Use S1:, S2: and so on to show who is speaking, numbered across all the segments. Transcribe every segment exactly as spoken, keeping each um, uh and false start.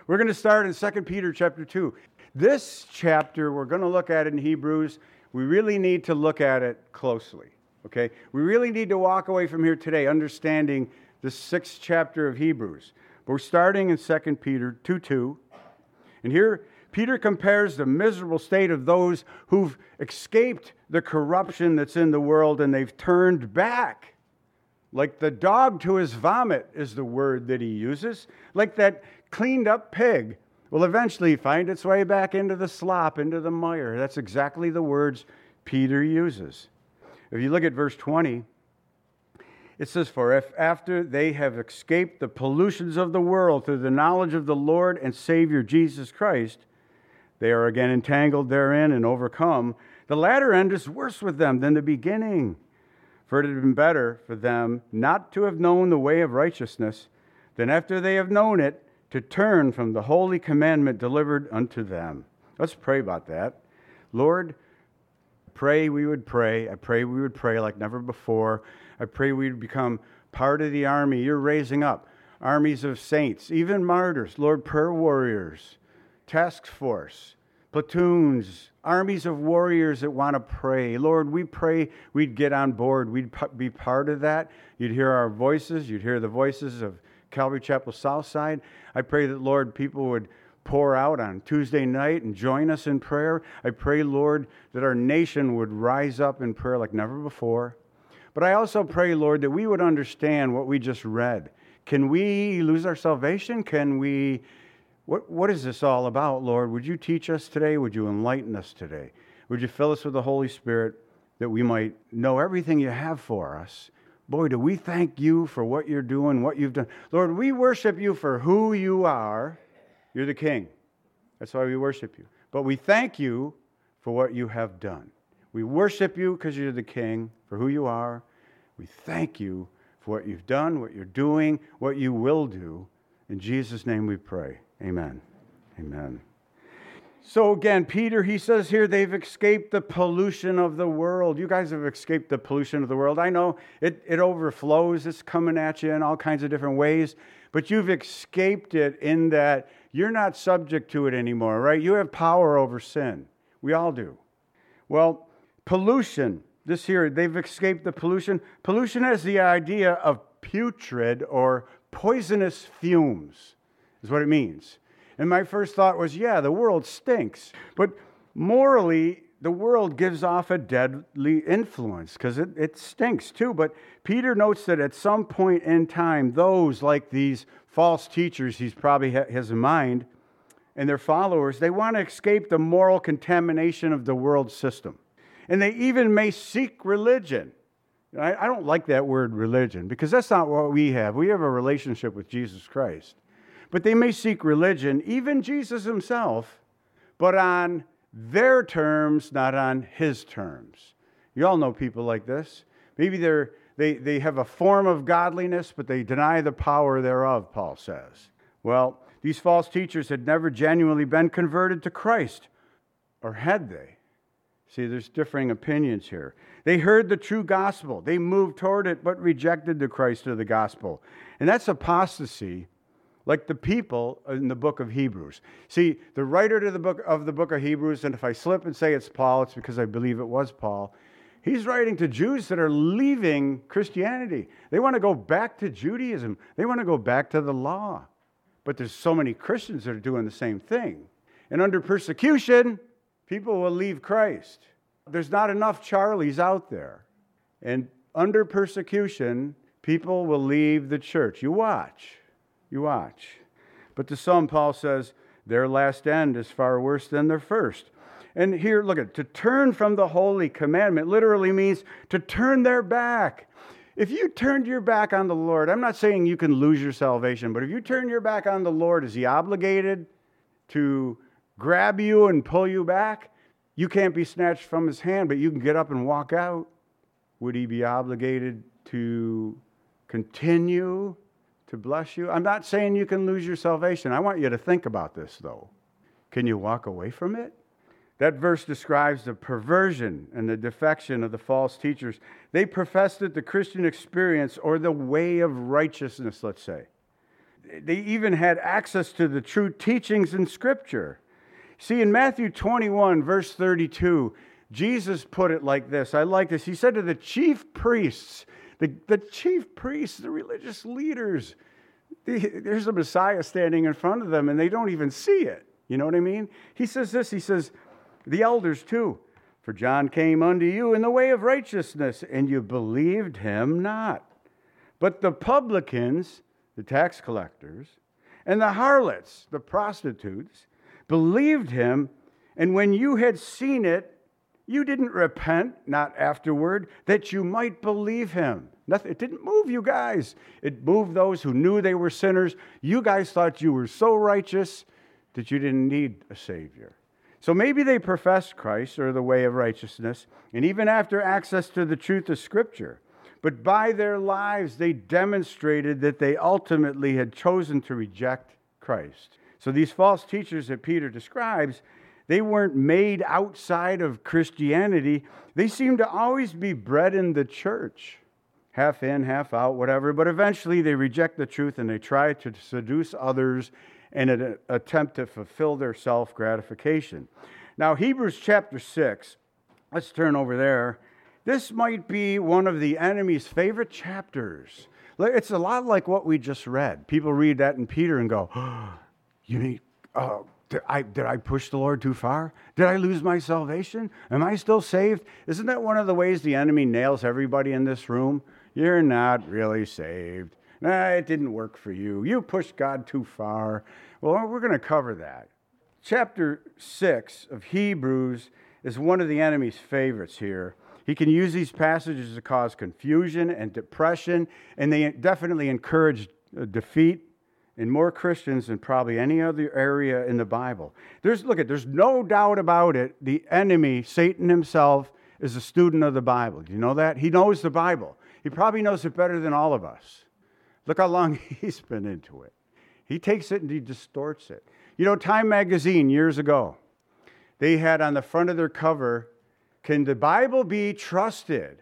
S1: We're going to start in Second Peter chapter two. This chapter, we're going to look at it in Hebrews. We really need to look at it closely, okay? We really need to walk away from here today understanding the sixth chapter of Hebrews. But we're starting in Second Peter two two. And here, Peter compares the miserable state of those who've escaped the corruption that's in the world and they've turned back. Like the dog to his vomit is the word that he uses. Like that cleaned up pig will eventually find its way back into the slop, into the mire. That's exactly the words Peter uses. If you look at verse twenty, it says, "For if after they have escaped the pollutions of the world through the knowledge of the Lord and Savior Jesus Christ, they are again entangled therein and overcome, the latter end is worse with them than the beginning. For it had been better for them not to have known the way of righteousness than after they have known it, to turn from the holy commandment delivered unto them." Let's pray about that. Lord, pray we would pray. I pray we would pray like never before. I pray we would become part of the army you're raising up. Armies of saints, even martyrs, Lord, prayer warriors, task force, platoons, armies of warriors that want to pray. Lord, we pray we'd get on board. We'd be part of that. You'd hear our voices. You'd hear the voices of Calvary Chapel Southside. I pray that, Lord, people would pour out on Tuesday night and join us in prayer. I pray, Lord, that our nation would rise up in prayer like never before. But I also pray, Lord, that we would understand what we just read. Can we lose our salvation? Can we... What, what is this all about, Lord? Would you teach us today? Would you enlighten us today? Would you fill us with the Holy Spirit that we might know everything you have for us? Boy, do we thank you for what you're doing, what you've done. Lord, we worship you for who you are. You're the King. That's why we worship you. But we thank you for what you have done. We worship you because you're the King, for who you are. We thank you for what you've done, what you're doing, what you will do. In Jesus' name we pray. Amen. Amen. So again, Peter, he says here, they've escaped the pollution of the world. You guys have escaped the pollution of the world. I know it, it overflows. It's coming at you in all kinds of different ways. But you've escaped it in that you're not subject to it anymore, right? You have power over sin. We all do. Well, pollution. This here, they've escaped the pollution. Pollution has the idea of putrid or poisonous fumes, is what it means. And my first thought was, yeah, the world stinks. But morally, the world gives off a deadly influence because it, it stinks too. But Peter notes that at some point in time, those like these false teachers he's probably ha- has in mind and their followers, they want to escape the moral contamination of the world system. And they even may seek religion. I, I don't like that word religion because that's not what we have. We have a relationship with Jesus Christ. But they may seek religion, even Jesus himself, but on their terms, not on his terms. You all know people like this. Maybe they're, they, they have a form of godliness, but they deny the power thereof, Paul says. Well, these false teachers had never genuinely been converted to Christ, or had they? See, there's differing opinions here. They heard the true gospel. They moved toward it, but rejected the Christ of the gospel. And that's apostasy. Like the people in the book of Hebrews. See, the writer to the book of the book of Hebrews, and if I slip and say it's Paul, it's because I believe it was Paul. He's writing to Jews that are leaving Christianity. They want to go back to Judaism. They want to go back to the law. But there's so many Christians that are doing the same thing. And under persecution, people will leave Christ. There's not enough Charlies out there. And under persecution, people will leave the church. You watch. You watch. But to some, Paul says, their last end is far worse than their first. And here, look at it. To turn from the holy commandment literally means to turn their back. If you turned your back on the Lord, I'm not saying you can lose your salvation, but if you turn your back on the Lord, is he obligated to grab you and pull you back? You can't be snatched from his hand, but you can get up and walk out. Would he be obligated to continue to bless you? I'm not saying you can lose your salvation. I want you to think about this, though. Can you walk away from it? That verse describes the perversion and the defection of the false teachers. They professed that the Christian experience, or the way of righteousness, let's say, they even had access to the true teachings in Scripture. See, in Matthew twenty-one, verse thirty-two, Jesus put it like this. I like this. He said to the chief priests, the, the chief priests, the religious leaders, the, there's a Messiah standing in front of them, and they don't even see it. You know what I mean? He says this, he says, the elders too, for John came unto you in the way of righteousness, and you believed him not. But the publicans, the tax collectors, and the harlots, the prostitutes, believed him, and when you had seen it, you didn't repent, not afterward, that you might believe him. Nothing, it didn't move you guys. It moved those who knew they were sinners. You guys thought you were so righteous that you didn't need a Savior. So maybe they professed Christ or the way of righteousness, and even after access to the truth of Scripture. But by their lives, they demonstrated that they ultimately had chosen to reject Christ. So these false teachers that Peter describes, they weren't made outside of Christianity. They seemed to always be bred in the church, half in, half out, whatever. But eventually they reject the truth and they try to seduce others in an attempt to fulfill their self-gratification. Now, Hebrews chapter six, let's turn over there. This might be one of the enemy's favorite chapters. It's a lot like what we just read. People read that in Peter and go, oh, you need, oh, did I, did I push the Lord too far? Did I lose my salvation? Am I still saved? Isn't that one of the ways the enemy nails everybody in this room? You're not really saved. Nah, it didn't work for you. You pushed God too far. Well, we're going to cover that. Chapter six of Hebrews is one of the enemy's favorites here. He can use these passages to cause confusion and depression, and they definitely encourage defeat in more Christians than probably any other area in the Bible. There's, look at, there's no doubt about it. The enemy, Satan himself, is a student of the Bible. Do you know that? He knows the Bible. He probably knows it better than all of us. Look how long he's been into it. He takes it and he distorts it. You know, Time magazine years ago, they had on the front of their cover, can the Bible be trusted?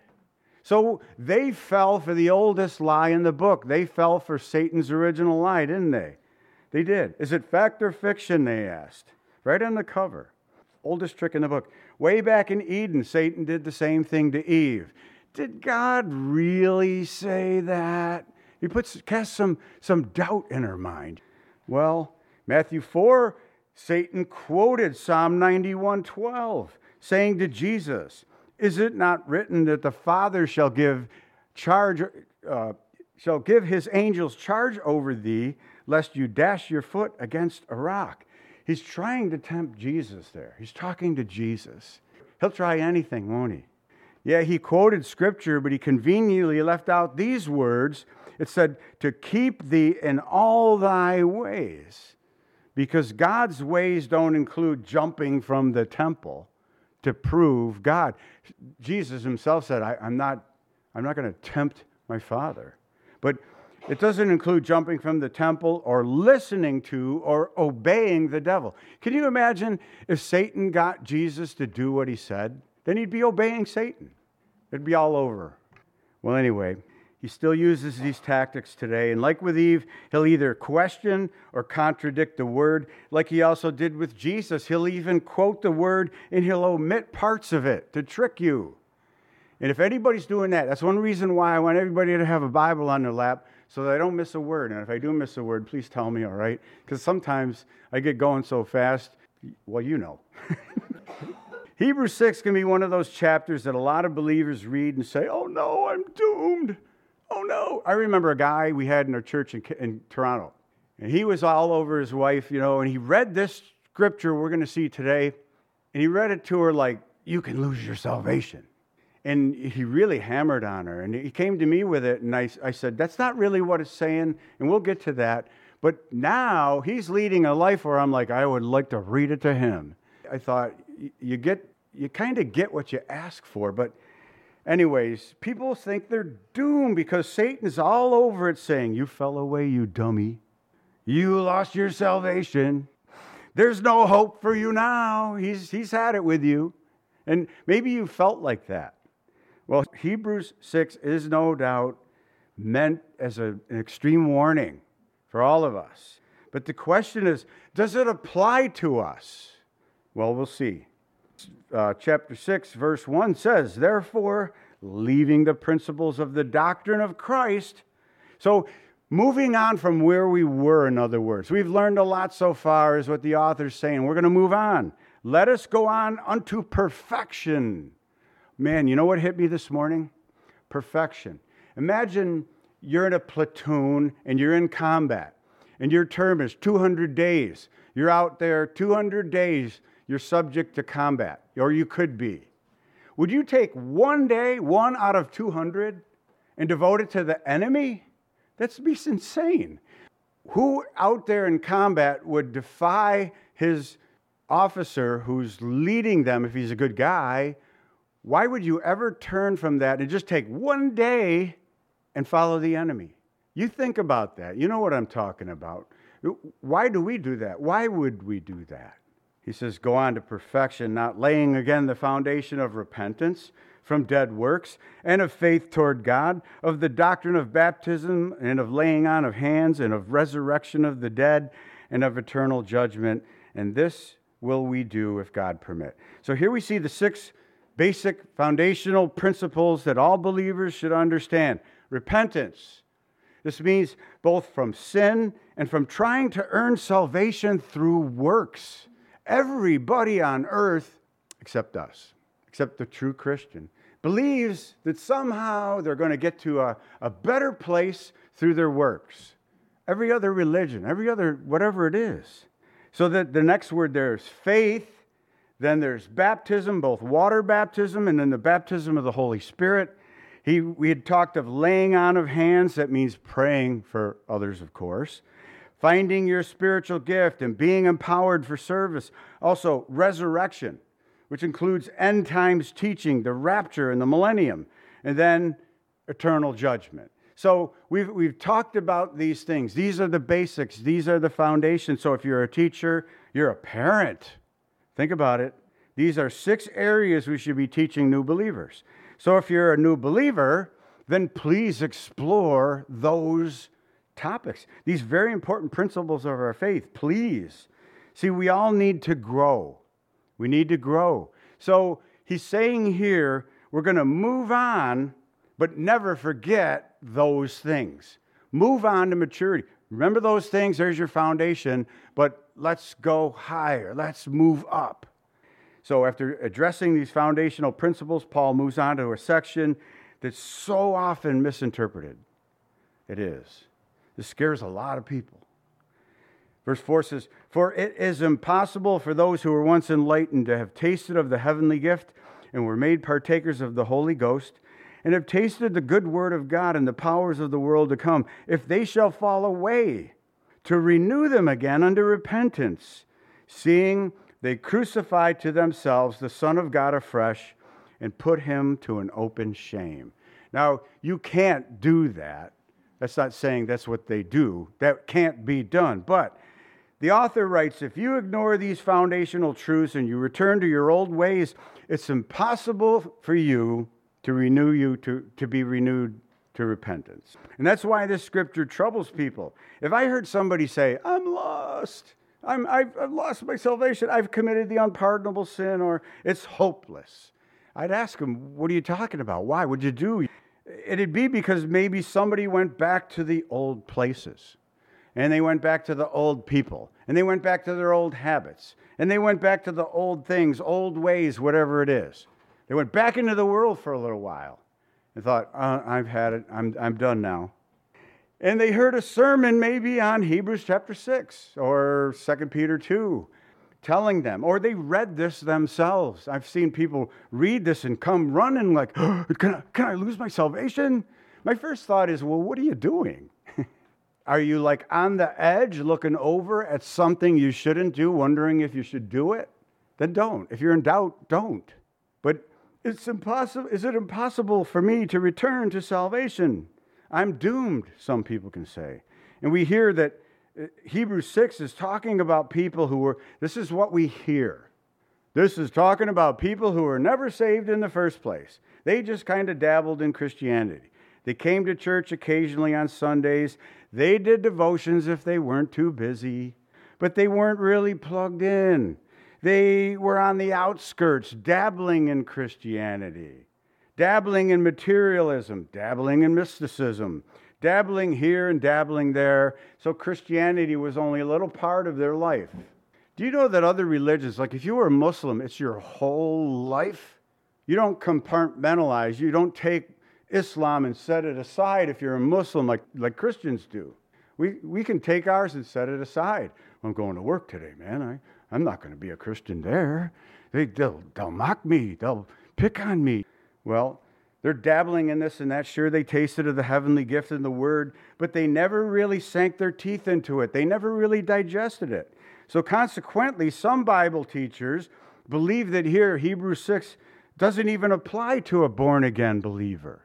S1: So they fell for the oldest lie in the book. They fell for Satan's original lie, didn't they? They did. Is it fact or fiction, they asked. Right on the cover. Oldest trick in the book. Way back in Eden, Satan did the same thing to Eve. Did God really say that? He puts casts some, some doubt in her mind. Well, Matthew four, Satan quoted Psalm ninety-one twelve, saying to Jesus, is it not written that the Father shall give charge, uh, shall give his angels charge over thee, lest you dash your foot against a rock? He's trying to tempt Jesus there. He's talking to Jesus. He'll try anything, won't he? Yeah, he quoted Scripture, but he conveniently left out these words. It said, to keep thee in all thy ways, because God's ways don't include jumping from the temple to prove God. Jesus himself said, I, I'm not, I'm not going to tempt my Father. But it doesn't include jumping from the temple or listening to or obeying the devil. Can you imagine if Satan got Jesus to do what he said? Then he'd be obeying Satan. It'd be all over. Well, anyway, he still uses these tactics today. And like with Eve, he'll either question or contradict the word, like he also did with Jesus. He'll even quote the word and he'll omit parts of it to trick you. And if anybody's doing that, that's one reason why I want everybody to have a Bible on their lap so that I don't miss a word. And if I do miss a word, please tell me, all right? Because sometimes I get going so fast, well, you know. Hebrews six can be one of those chapters that a lot of believers read and say, oh no, I'm doomed. Oh no. I remember a guy we had in our church in, in Toronto, and he was all over his wife, you know, and he read this scripture we're going to see today, and he read it to her like, you can lose your salvation. And he really hammered on her, and he came to me with it, and I, I said, that's not really what it's saying, and we'll get to that. But now he's leading a life where I'm like, I would like to read it to him. I thought, you get, you kind of get what you ask for, but anyways, people think they're doomed because Satan's all over it saying, you fell away, you dummy. You lost your salvation. There's no hope for you now. He's, he's had it with you. And maybe you felt like that. Well, Hebrews six is no doubt meant as a, an extreme warning for all of us. But the question is, does it apply to us? Well, we'll see. Uh, chapter six, verse one says, therefore, leaving the principles of the doctrine of Christ. So, moving on from where we were, in other words. We've learned a lot so far, is what the author's saying. We're going to move on. Let us go on unto perfection. Man, you know what hit me this morning? Perfection. Imagine you're in a platoon and you're in combat, and your term is two hundred days. You're out there two hundred days, you're subject to combat, or you could be. Would you take one day, one out of two hundred, and devote it to the enemy? That's be insane. Who out there in combat would defy his officer who's leading them if he's a good guy? Why would you ever turn from that and just take one day and follow the enemy? You think about that. You know what I'm talking about. Why do we do that? Why would we do that? He says, go on to perfection, not laying again the foundation of repentance from dead works and of faith toward God, of the doctrine of baptism and of laying on of hands and of resurrection of the dead and of eternal judgment. And this will we do if God permit. So here we see the six basic foundational principles that all believers should understand. Repentance. This means both from sin and from trying to earn salvation through works. Everybody on earth, except us, except the true Christian, believes that somehow they're going to get to a, a better place through their works. Every other religion, every other, whatever it is. So that the next word there is faith, then there's baptism, both water baptism and then the baptism of the Holy Spirit. He, we had talked of laying on of hands, that means praying for others, of course. Finding your spiritual gift and being empowered for service. Also, resurrection, which includes end times teaching, the rapture and the millennium, and then eternal judgment. So we've, we've talked about these things. These are the basics. These are the foundations. So if you're a teacher, you're a parent. Think about it. These are six areas we should be teaching new believers. So if you're a new believer, then please explore those topics. These very important principles of our faith, please. See, we all need to grow. We need to grow. So he's saying here, we're going to move on, but never forget those things. Move on to maturity. Remember those things, there's your foundation, but let's go higher. Let's move up. So after addressing these foundational principles, Paul moves on to a section that's so often misinterpreted. It is. This scares a lot of people. Verse four says, for it is impossible for those who were once enlightened to have tasted of the heavenly gift and were made partakers of the Holy Ghost and have tasted the good word of God and the powers of the world to come, if they shall fall away, to renew them again unto repentance, seeing they crucified to themselves the Son of God afresh and put him to an open shame. Now, you can't do that. That's not saying that's what they do. That can't be done. But the author writes, if you ignore these foundational truths and you return to your old ways, it's impossible for you to renew you to, to be renewed to repentance. And that's why this scripture troubles people. If I heard somebody say, I'm lost, I'm, I've, I've lost my salvation, I've committed the unpardonable sin, or it's hopeless, I'd ask them, what are you talking about? Why? What'd you do? It'd be because maybe somebody went back to the old places, and they went back to the old people, and they went back to their old habits, and they went back to the old things, old ways, whatever it is. They went back into the world for a little while and thought, uh, I've had it, I'm, I'm done now. And they heard a sermon maybe on Hebrews chapter six or Second Peter two, telling them, or they read this themselves. I've seen people read this and come running like, oh, can I, can I lose my salvation? My first thought is, well, what are you doing? Are you like on the edge looking over at something you shouldn't do, wondering if you should do it? Then don't. If you're in doubt, don't. But it's impossible. Is it impossible for me to return to salvation? I'm doomed, some people can say. And we hear that Hebrews six is talking about people who were, this is what we hear. This is talking about people who were never saved in the first place. They just kind of dabbled in Christianity. They came to church occasionally on Sundays. They did devotions if they weren't too busy, but they weren't really plugged in. They were on the outskirts, dabbling in Christianity, dabbling in materialism, dabbling in mysticism, dabbling here and dabbling there. So Christianity was only a little part of their life. Do you know that other religions, like if you were a Muslim, it's your whole life? You don't compartmentalize. You don't take Islam and set it aside if you're a Muslim like, like Christians do. We, we can take ours and set it aside. I'm going to work today, man. I, I'm not going to be a Christian there. They, they'll, they'll mock me. They'll pick on me. Well, they're dabbling in this and that. Sure, they tasted of the heavenly gift in the Word, but they never really sank their teeth into it. They never really digested it. So consequently, some Bible teachers believe that here, Hebrews six doesn't even apply to a born-again believer.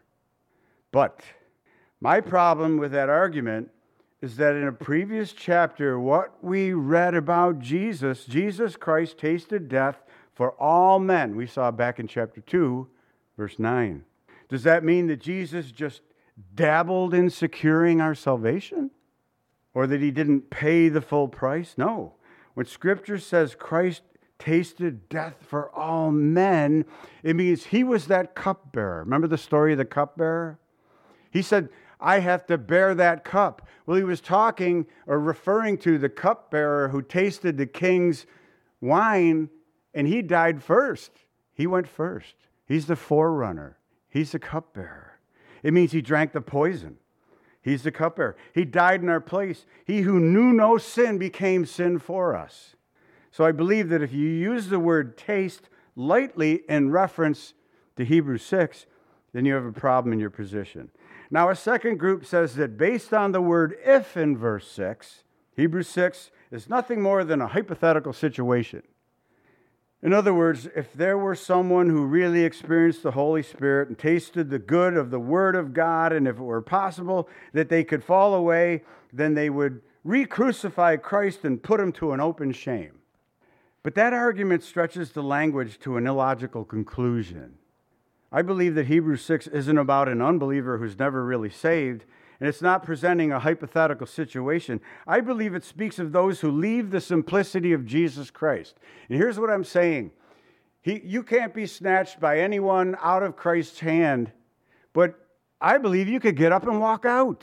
S1: But my problem with that argument is that in a previous chapter, what we read about Jesus, Jesus Christ tasted death for all men. We saw back in chapter two, verse nine. Does that mean that Jesus just dabbled in securing our salvation? Or that he didn't pay the full price? No. When Scripture says Christ tasted death for all men, it means he was that cupbearer. Remember the story of the cupbearer? He said, I have to bear that cup. Well, he was talking or referring to the cupbearer who tasted the king's wine, and he died first. He went first. He's the forerunner. He's the cupbearer. It means he drank the poison. He's the cupbearer. He died in our place. He who knew no sin became sin for us. So I believe that if you use the word taste lightly in reference to Hebrews six, then you have a problem in your position. Now, a second group says that based on the word if in verse six, Hebrews six is nothing more than a hypothetical situation. In other words, if there were someone who really experienced the Holy Spirit and tasted the good of the Word of God, and if it were possible that they could fall away, then they would re-crucify Christ and put him to an open shame. But that argument stretches the language to an illogical conclusion. I believe that Hebrews six isn't about an unbeliever who's never really saved, and it's not presenting a hypothetical situation. I believe it speaks of those who leave the simplicity of Jesus Christ. And here's what I'm saying. He, you can't be snatched by anyone out of Christ's hand, but I believe you could get up and walk out.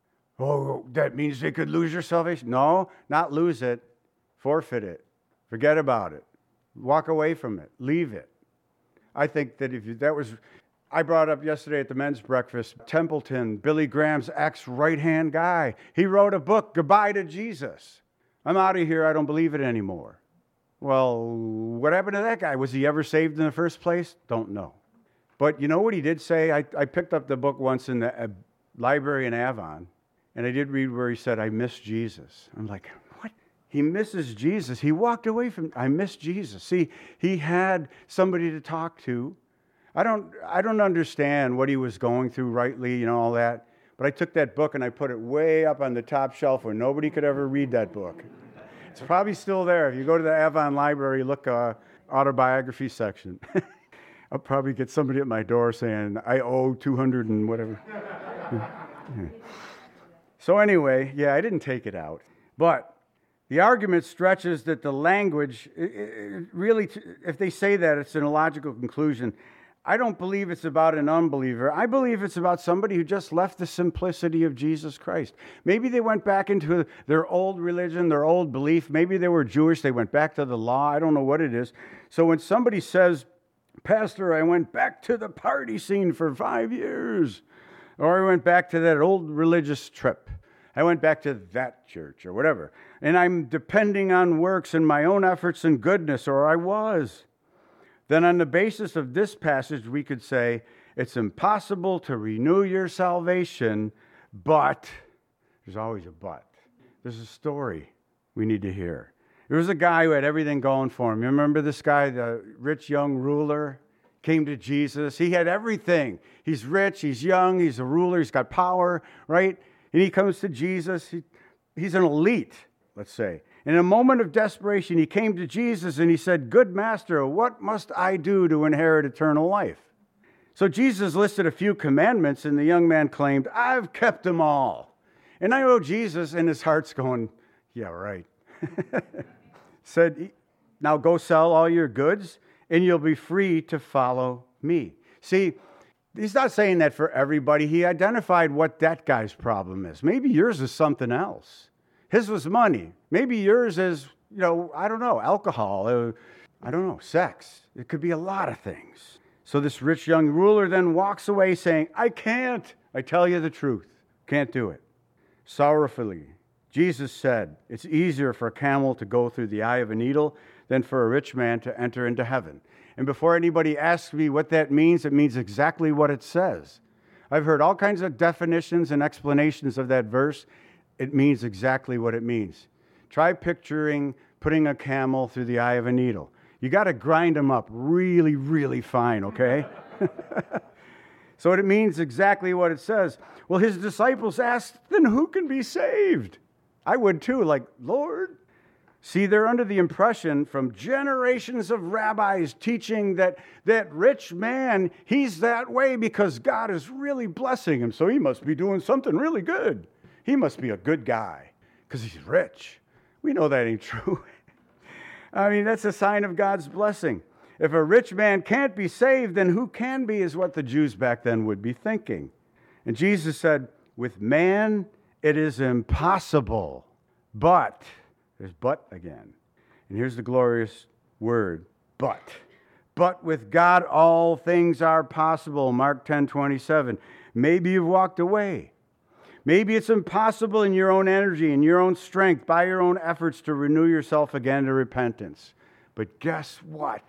S1: Oh, that means they could lose your salvation? No, not lose it. Forfeit it. Forget about it. Walk away from it. Leave it. I think that if you, that was... I brought up yesterday at the men's breakfast, Templeton, Billy Graham's ex-right-hand guy. He wrote a book, Goodbye to Jesus. I'm out of here. I don't believe it anymore. Well, what happened to that guy? Was he ever saved in the first place? Don't know. But you know what he did say? I, I picked up the book once in the uh, library in Avon, and I did read where he said, I miss Jesus. I'm like, what? He misses Jesus. He walked away from, I miss Jesus. See, he had somebody to talk to. I don't I don't understand what he was going through rightly, you know, all that. But I took that book and I put it way up on the top shelf where nobody could ever read that book. It's probably still there. If you go to the Avon Library, look uh, autobiography section. I'll probably get somebody at my door saying, I owe two hundred and whatever. So anyway, yeah, I didn't take it out. But the argument stretches that the language, it, it really, if they say that, it's an illogical conclusion. I don't believe it's about an unbeliever. I believe it's about somebody who just left the simplicity of Jesus Christ. Maybe they went back into their old religion, their old belief. Maybe they were Jewish. They went back to the law. I don't know what it is. So when somebody says, Pastor, I went back to the party scene for five years, or I went back to that old religious trip. I went back to that church or whatever. And I'm depending on works and my own efforts and goodness, or I was. Then on the basis of this passage, we could say, it's impossible to renew your salvation, but, there's always a but. There's a story we need to hear. There was a guy who had everything going for him. You remember this guy, the rich young ruler, came to Jesus. He had everything. He's rich, he's young, he's a ruler, he's got power, right? And he comes to Jesus. He, he's an elite, let's say. In a moment of desperation, he came to Jesus and he said, Good master, what must I do to inherit eternal life? So Jesus listed a few commandments and the young man claimed, I've kept them all. And I know Jesus in his heart's going, yeah, right. Said, now go sell all your goods and you'll be free to follow me. See, he's not saying that for everybody. He identified what that guy's problem is. Maybe yours is something else. His was money. Maybe yours is, you know, I don't know, alcohol. Uh, I don't know, sex. It could be a lot of things. So this rich young ruler then walks away saying, I can't. I tell you the truth. Can't do it. Sorrowfully, Jesus said, it's easier for a camel to go through the eye of a needle than for a rich man to enter into heaven. And before anybody asks me what that means, it means exactly what it says. I've heard all kinds of definitions and explanations of that verse. It means exactly what it means. Try picturing putting a camel through the eye of a needle. You got to grind them up really, really fine, okay? So it means exactly what it says. Well, his disciples asked, then who can be saved? I would too, like, Lord. See, they're under the impression from generations of rabbis teaching that that rich man, he's that way because God is really blessing him, so he must be doing something really good. He must be a good guy because he's rich. We know that ain't true. I mean, that's a sign of God's blessing. If a rich man can't be saved, then who can be, is what the Jews back then would be thinking. And Jesus said, with man, it is impossible, but, there's but again. And here's the glorious word, but. But with God, all things are possible, Mark ten twenty-seven. Maybe you've walked away. Maybe it's impossible in your own energy, in your own strength, by your own efforts to renew yourself again to repentance. But guess what?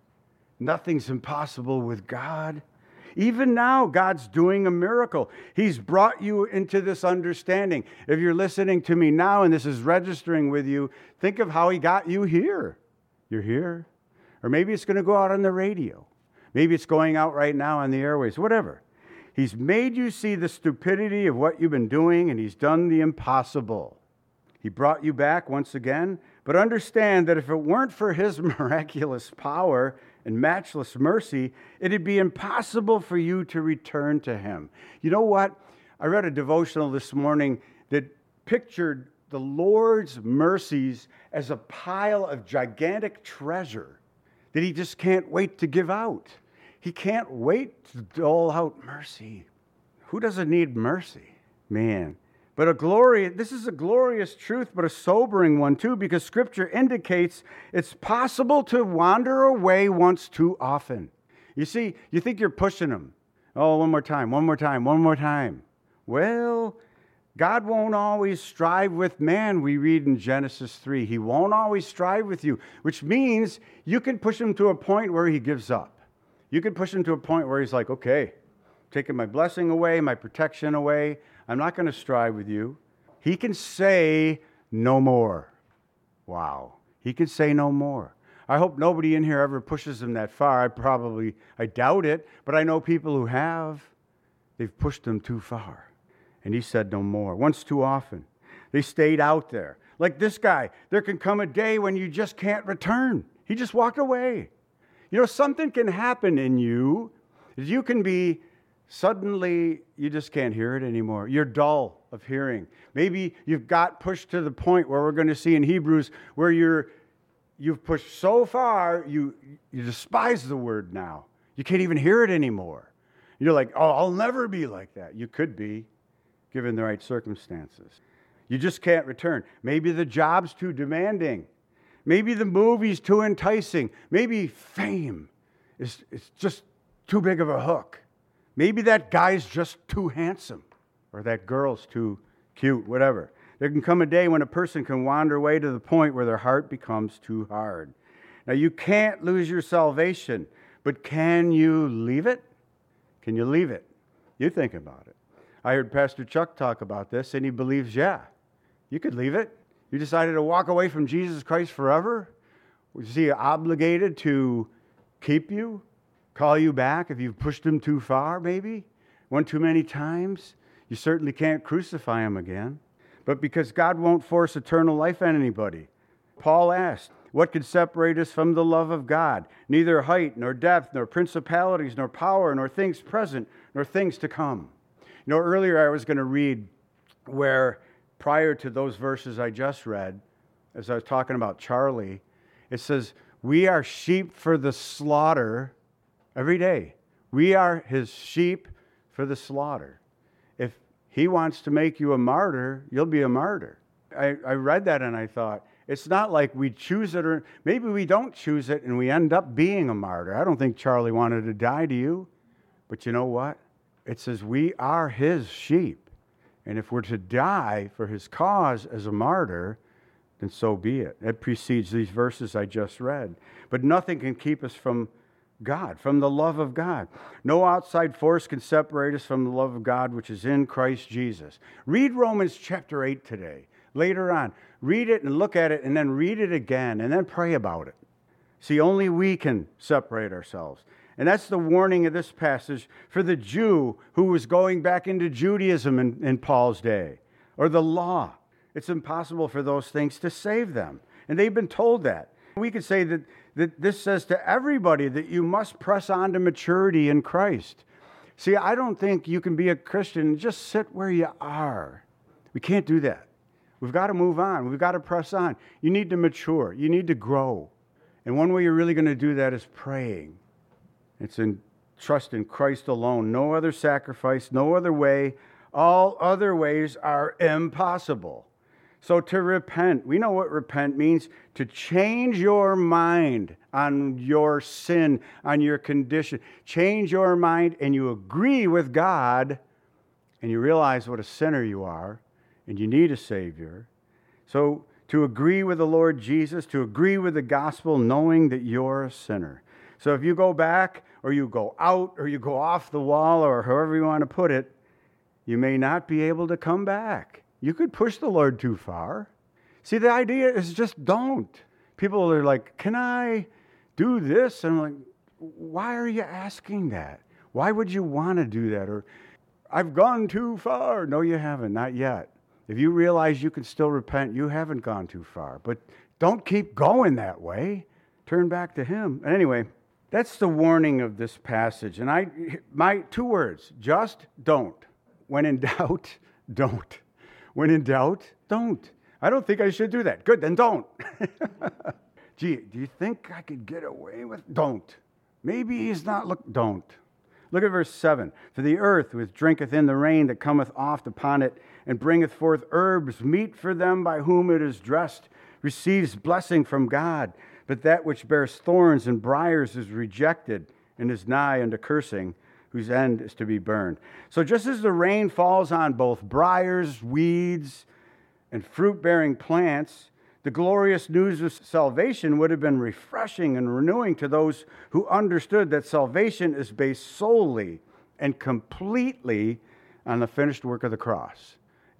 S1: Nothing's impossible with God. Even now, God's doing a miracle. He's brought you into this understanding. If you're listening to me now and this is registering with you, think of how he got you here. You're here. Or maybe it's going to go out on the radio. Maybe it's going out right now on the airways, whatever. He's made you see the stupidity of what you've been doing, and he's done the impossible. He brought you back once again, but understand that if it weren't for his miraculous power and matchless mercy, it'd be impossible for you to return to him. You know what? I read a devotional this morning that pictured the Lord's mercies as a pile of gigantic treasure that he just can't wait to give out. He can't wait to dole out mercy. Who doesn't need mercy? Man. But a glory, this is a glorious truth, but a sobering one too, because Scripture indicates it's possible to wander away once too often. You see, you think you're pushing them. Oh, one more time, one more time, one more time. Well, God won't always strive with man, we read in Genesis three. He won't always strive with you, which means you can push him to a point where he gives up. You can push him to a point where he's like, okay, taking my blessing away, my protection away. I'm not going to strive with you. He can say no more. Wow. He can say no more. I hope nobody in here ever pushes him that far. I probably, I doubt it, but I know people who have. They've pushed him too far. And he said no more. Once too often. They stayed out there. Like this guy, there can come a day when you just can't return. He just walked away. You know, something can happen in you. You can be suddenly, you just can't hear it anymore. You're dull of hearing. Maybe you've got pushed to the point where we're going to see in Hebrews where you're, you've pushed so far, you, you despise the word now. You can't even hear it anymore. You're like, oh, I'll never be like that. You could be, given the right circumstances. You just can't return. Maybe the job's too demanding. Maybe the movie's too enticing. Maybe fame is, is just too big of a hook. Maybe that guy's just too handsome, or that girl's too cute, whatever. There can come a day when a person can wander away to the point where their heart becomes too hard. Now, you can't lose your salvation, but can you leave it? Can you leave it? You think about it. I heard Pastor Chuck talk about this, and he believes, yeah, you could leave it. You decided to walk away from Jesus Christ forever? Was he obligated to keep you? Call you back if you've pushed him too far, maybe? One too many times? You certainly can't crucify him again. But because God won't force eternal life on anybody. Paul asked, what could separate us from the love of God? Neither height, nor depth, nor principalities, nor power, nor things present, nor things to come. You know, earlier I was going to read where prior to those verses I just read, as I was talking about Charlie, it says, we are sheep for the slaughter every day. We are his sheep for the slaughter. If he wants to make you a martyr, you'll be a martyr. I, I read that and I thought, it's not like we choose it, or maybe we don't choose it and we end up being a martyr. I don't think Charlie wanted to die, do you? But you know what? It says we are his sheep. And if we're to die for his cause as a martyr, then so be it. It precedes these verses I just read. But nothing can keep us from God, from the love of God. No outside force can separate us from the love of God, which is in Christ Jesus. Read Romans chapter eight today. Later on, read it and look at it, and then read it again, and then pray about it. See, only we can separate ourselves. And that's the warning of this passage for the Jew who was going back into Judaism in, in Paul's day, or the law. It's impossible for those things to save them. And they've been told that. We could say that, that this says to everybody that you must press on to maturity in Christ. See, I don't think you can be a Christian and just sit where you are. We can't do that. We've got to move on. We've got to press on. You need to mature. You need to grow. And one way you're really going to do that is praying. It's in trust in Christ alone. No other sacrifice, no other way. All other ways are impossible. So to repent, we know what repent means, to change your mind on your sin, on your condition. Change your mind and you agree with God and you realize what a sinner you are and you need a Savior. So to agree with the Lord Jesus, to agree with the gospel, knowing that you're a sinner. So if you go back or you go out or you go off the wall or however you want to put it, you may not be able to come back. You could push the Lord too far. See, the idea is just don't. People are like, can I do this? And I'm like, why are you asking that? Why would you want to do that? Or, I've gone too far. No, you haven't, not yet. If you realize you can still repent, you haven't gone too far. But don't keep going that way. Turn back to Him. And anyway, that's the warning of this passage. And I, my two words, just don't. When in doubt, don't. When in doubt, don't. I don't think I should do that. Good, then don't. Gee, do you think I could get away with? Don't. Maybe he's not, look, don't. Look at verse seven. For the earth which drinketh in the rain that cometh oft upon it, and bringeth forth herbs, meat for them by whom it is dressed, receives blessing from God. But that which bears thorns and briars is rejected, and is nigh unto cursing, whose end is to be burned. So just as the rain falls on both briars, weeds, and fruit-bearing plants, the glorious news of salvation would have been refreshing and renewing to those who understood that salvation is based solely and completely on the finished work of the cross.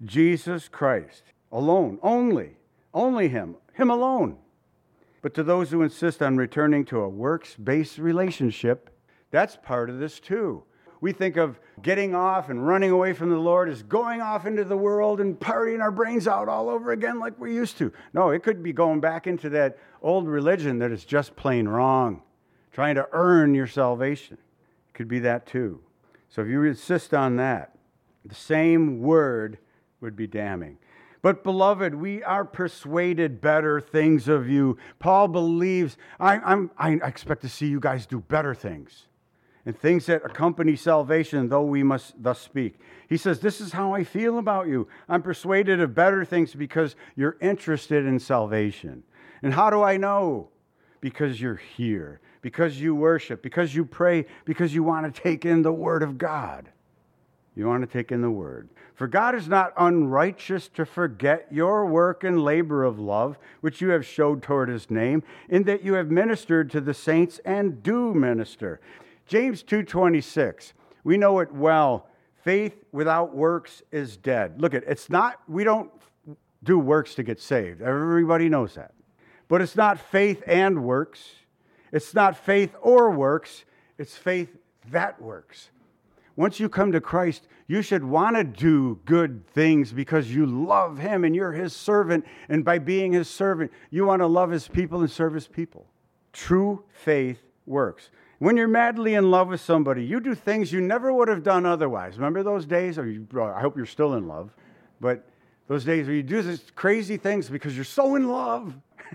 S1: Jesus Christ alone, only, only Him, Him alone. But to those who insist on returning to a works-based relationship, that's part of this too. We think of getting off and running away from the Lord as going off into the world and partying our brains out all over again like we used to. No, it could be going back into that old religion that is just plain wrong, trying to earn your salvation. It could be that too. So if you insist on that, the same word would be damning. But beloved, we are persuaded better things of you. Paul believes, I, I'm, I expect to see you guys do better things. And things that accompany salvation, though we must thus speak. He says, this is how I feel about you. I'm persuaded of better things because you're interested in salvation. And how do I know? Because you're here, because you worship, because you pray, because you want to take in the Word of God. You want to take in the Word. For God is not unrighteous to forget your work and labor of love, which you have showed toward His name, in that you have ministered to the saints and do minister. James two twenty-six, we know it well. Faith without works is dead. Look, it's not, we don't do works to get saved. Everybody knows that. But it's not faith and works. It's not faith or works. It's faith that works. Once you come to Christ, you should want to do good things because you love Him and you're His servant. And by being His servant, you want to love His people and serve His people. True faith works. When you're madly in love with somebody, you do things you never would have done otherwise. Remember those days? Or you, I hope you're still in love. But those days where you do these crazy things because you're so in love.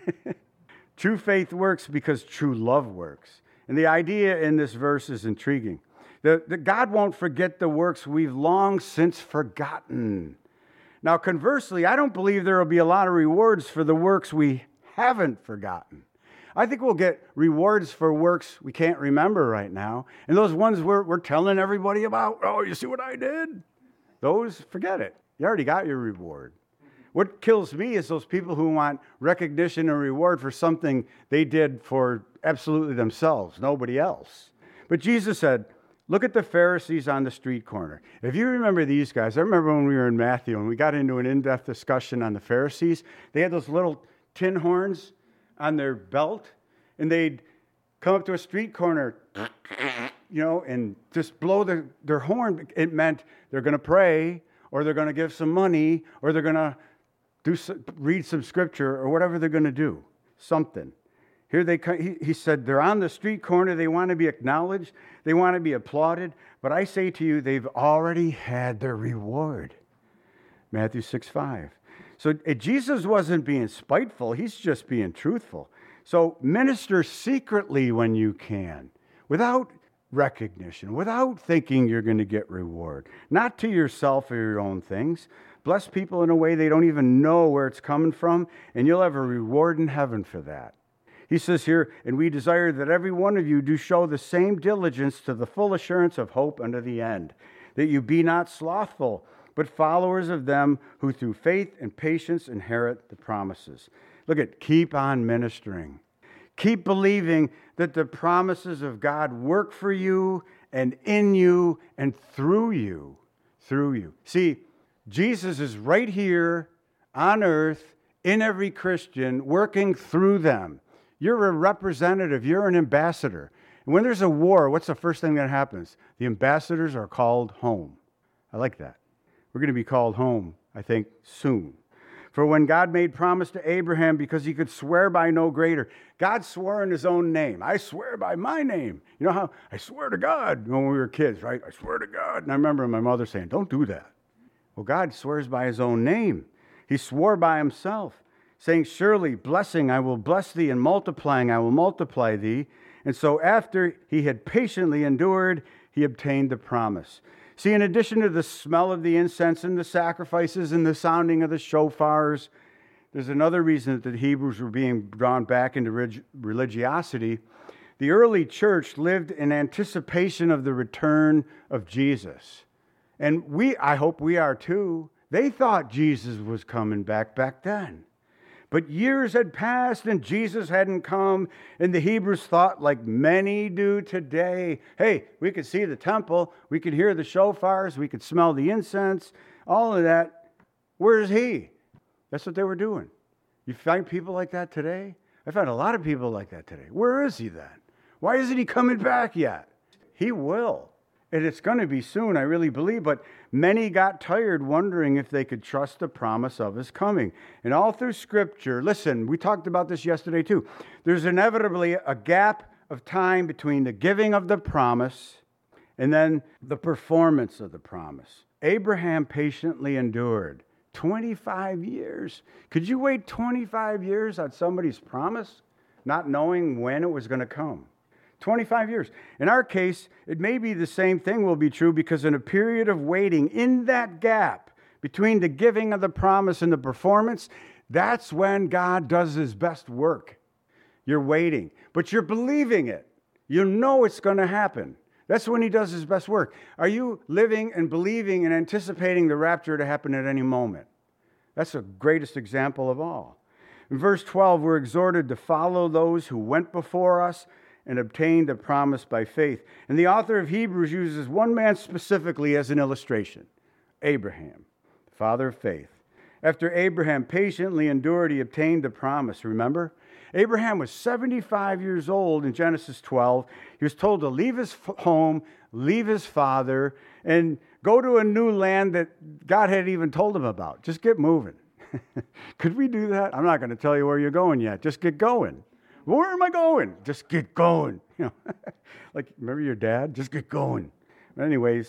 S1: True faith works because true love works. And the idea in this verse is intriguing. That God won't forget the works we've long since forgotten. Now, conversely, I don't believe there will be a lot of rewards for the works we haven't forgotten. I think we'll get rewards for works we can't remember right now. And those ones we're, we're telling everybody about, oh, you see what I did? Those, forget it. You already got your reward. What kills me is those people who want recognition and reward for something they did for absolutely themselves, nobody else. But Jesus said, look at the Pharisees on the street corner. If you remember these guys, I remember when we were in Matthew and we got into an in-depth discussion on the Pharisees. They had those little tin horns on their belt, and they'd come up to a street corner, you know, and just blow their, their horn. It meant they're going to pray, or they're going to give some money, or they're going to do some, read some scripture, or whatever they're going to do, something. Here they come, he, he said, they're on the street corner. They want to be acknowledged. They want to be applauded. But I say to you, they've already had their reward. Matthew six five. So Jesus wasn't being spiteful. He's just being truthful. So minister secretly when you can, without recognition, without thinking you're going to get reward. Not to yourself or your own things. Bless people in a way they don't even know where it's coming from, and you'll have a reward in heaven for that. He says here, and we desire that every one of you do show the same diligence to the full assurance of hope unto the end, that you be not slothful, but followers of them who through faith and patience inherit the promises. Look at, keep on ministering. Keep believing that the promises of God work for you and in you and through you, through you. See, Jesus is right here on earth in every Christian, working through them. You're a representative. You're an ambassador. And when there's a war, what's the first thing that happens? The ambassadors are called home. I like that. We're going to be called home, I think, soon. For when God made promise to Abraham, because he could swear by no greater, God swore in his own name. I swear by my name. You know how I swear to God when we were kids, right? I swear to God. And I remember my mother saying, don't do that. Well, God swears by his own name. He swore by himself, saying, surely blessing I will bless thee, and multiplying I will multiply thee. And so after he had patiently endured, he obtained the promise. See, in addition to the smell of the incense and the sacrifices and the sounding of the shofars, there's another reason that the Hebrews were being drawn back into religiosity. The early church lived in anticipation of the return of Jesus. And we, I hope we are too. They thought Jesus was coming back back then. But years had passed and Jesus hadn't come, and the Hebrews thought, like many do today, hey, we could see the temple, we could hear the shofars, we could smell the incense, all of that. Where is he? That's what they were doing. You find people like that today? I find a lot of people like that today. Where is he then? Why isn't he coming back yet? He will. And it's going to be soon, I really believe. But many got tired wondering if they could trust the promise of his coming. And all through Scripture, listen, we talked about this yesterday too. There's inevitably a gap of time between the giving of the promise and then the performance of the promise. Abraham patiently endured twenty-five years. Could you wait twenty-five years on somebody's promise, not knowing when it was going to come? twenty-five years. In our case, it may be the same thing will be true, because in a period of waiting, in that gap between the giving of the promise and the performance, that's when God does his best work. You're waiting, but you're believing it. You know it's going to happen. That's when he does his best work. Are you living and believing and anticipating the rapture to happen at any moment? That's the greatest example of all. In verse twelve, we're exhorted to follow those who went before us and obtained the promise by faith. And the author of Hebrews uses one man specifically as an illustration, Abraham, the father of faith. After Abraham patiently endured, he obtained the promise. Remember? Abraham was seventy-five years old in Genesis twelve. He was told to leave his home, leave his father, and go to a new land that God had even told him about. Just get moving. Could we do that? I'm not going to tell you where you're going yet. Just get going. Where am I going? Just get going. You know, like, remember your dad? Just get going. But anyways,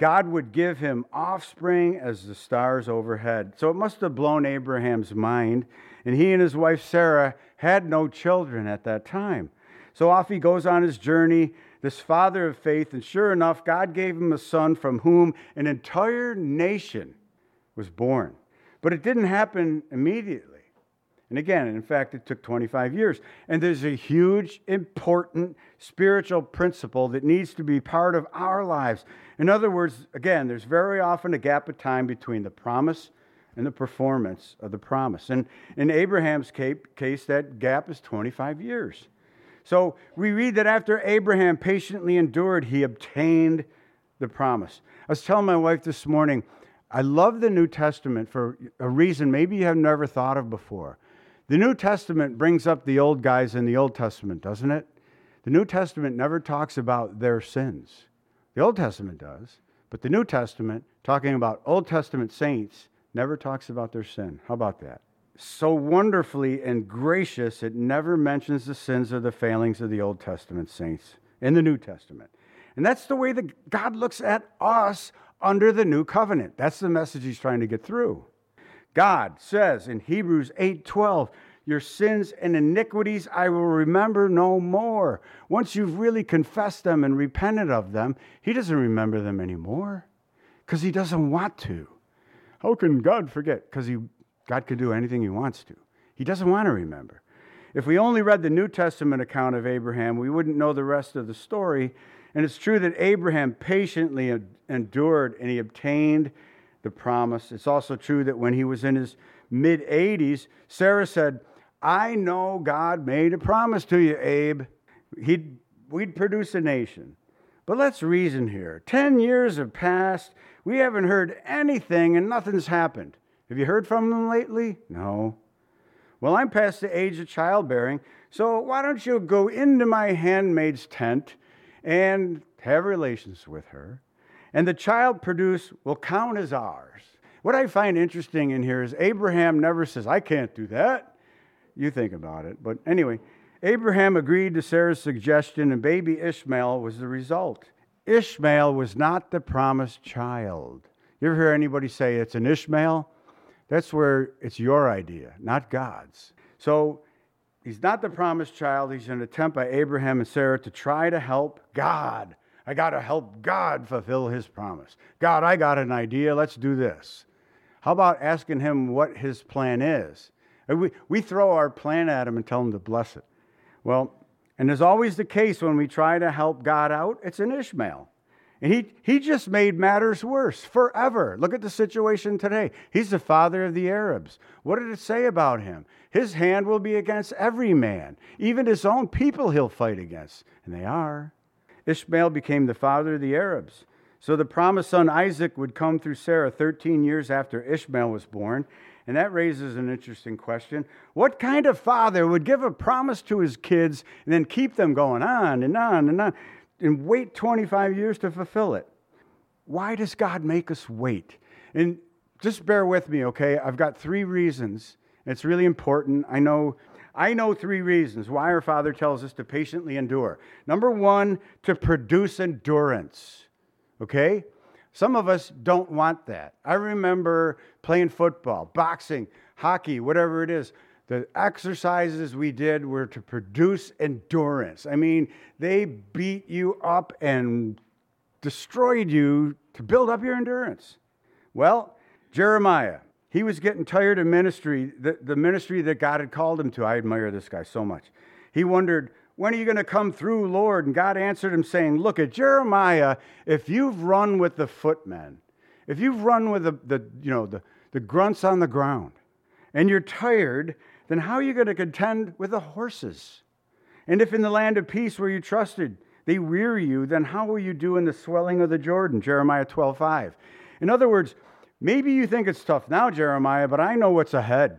S1: God would give him offspring as the stars overhead. So it must have blown Abraham's mind, and he and his wife Sarah had no children at that time. So off he goes on his journey, this father of faith, and sure enough, God gave him a son from whom an entire nation was born. But it didn't happen immediately. And again, in fact, it took twenty-five years. And there's a huge, important spiritual principle that needs to be part of our lives. In other words, again, there's very often a gap of time between the promise and the performance of the promise. And in Abraham's case, that gap is twenty-five years. So we read that after Abraham patiently endured, he obtained the promise. I was telling my wife this morning, I love the New Testament for a reason maybe you have never thought of before. The New Testament brings up the old guys in the Old Testament, doesn't it? The New Testament never talks about their sins. The Old Testament does, but the New Testament, talking about Old Testament saints, never talks about their sin. How about that? So wonderfully and gracious, it never mentions the sins or the failings of the Old Testament saints in the New Testament. And that's the way that God looks at us under the new covenant. That's the message he's trying to get through. God says in Hebrews eight twelve, your sins and iniquities I will remember no more. Once you've really confessed them and repented of them, he doesn't remember them anymore because he doesn't want to. How can God forget? Because he, God could do anything he wants to. He doesn't want to remember. If we only read the New Testament account of Abraham, we wouldn't know the rest of the story. And it's true that Abraham patiently endured and he obtained the promise. It's also true that when he was in his mid-eighties, Sarah said, I know God made a promise to you, Abe. He'd, we'd produce a nation. But let's reason here. Ten years have passed. We haven't heard anything and nothing's happened. Have you heard from them lately? No. Well, I'm past the age of childbearing, so why don't you go into my handmaid's tent and have relations with her? And the child produced will count as ours. What I find interesting in here is Abraham never says, I can't do that. You think about it. But anyway, Abraham agreed to Sarah's suggestion, and baby Ishmael was the result. Ishmael was not the promised child. You ever hear anybody say it's an Ishmael? That's where it's your idea, not God's. So he's not the promised child. He's an attempt by Abraham and Sarah to try to help God. I got to help God fulfill his promise. God, I got an idea. Let's do this. How about asking him what his plan is? We, we throw our plan at him and tell him to bless it. Well, and as always the case when we try to help God out, it's an Ishmael. And he, he just made matters worse forever. Look at the situation today. He's the father of the Arabs. What did it say about him? His hand will be against every man. Even his own people he'll fight against. And they are. Ishmael became the father of the Arabs. So the promised son Isaac would come through Sarah thirteen years after Ishmael was born. And that raises an interesting question. What kind of father would give a promise to his kids and then keep them going on and on and on and wait twenty-five years to fulfill it? Why does God make us wait? And just bear with me, okay? I've got three reasons. It's really important. I know I know three reasons why our Father tells us to patiently endure. Number one, to produce endurance, okay? Some of us don't want that. I remember playing football, boxing, hockey, whatever it is. The exercises we did were to produce endurance. I mean, they beat you up and destroyed you to build up your endurance. Well, Jeremiah, he was getting tired of ministry, the, the ministry that God had called him to. I admire this guy so much. He wondered, when are you going to come through, Lord? And God answered him saying, look, at Jeremiah, if you've run with the footmen, if you've run with the, the you know, the, the grunts on the ground, and you're tired, then how are you going to contend with the horses? And if in the land of peace where you trusted, they weary you, then how will you do in the swelling of the Jordan? Jeremiah twelve five. In other words, maybe you think it's tough now, Jeremiah, but I know what's ahead.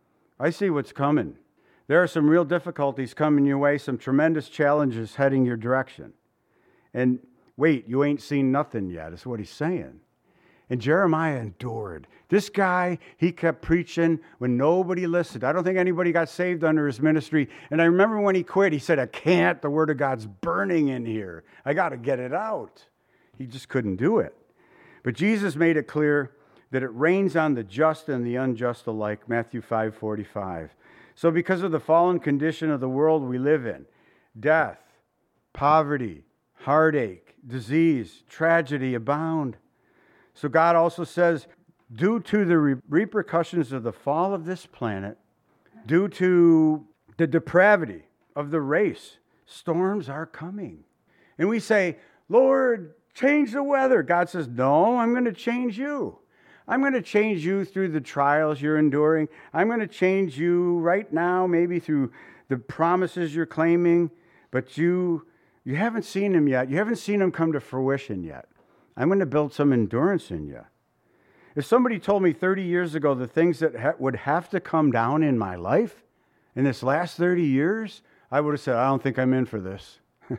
S1: I see what's coming. There are some real difficulties coming your way, some tremendous challenges heading your direction. And wait, you ain't seen nothing yet, is what he's saying. And Jeremiah endured. This guy, he kept preaching when nobody listened. I don't think anybody got saved under his ministry. And I remember when he quit, he said, I can't. The word of God's burning in here. I got to get it out. He just couldn't do it. But Jesus made it clear that it rains on the just and the unjust alike, Matthew five forty-five. So because of the fallen condition of the world we live in, death, poverty, heartache, disease, tragedy abound. So God also says, due to the re- repercussions of the fall of this planet, due to the depravity of the race, storms are coming. And we say, Lord, change the weather. God says, no, I'm going to change you. I'm going to change you through the trials you're enduring. I'm going to change you right now, maybe through the promises you're claiming, but you you haven't seen them yet. You haven't seen them come to fruition yet. I'm going to build some endurance in you. If somebody told me thirty years ago the things that ha- would have to come down in my life in this last thirty years, I would have said, I don't think I'm in for this.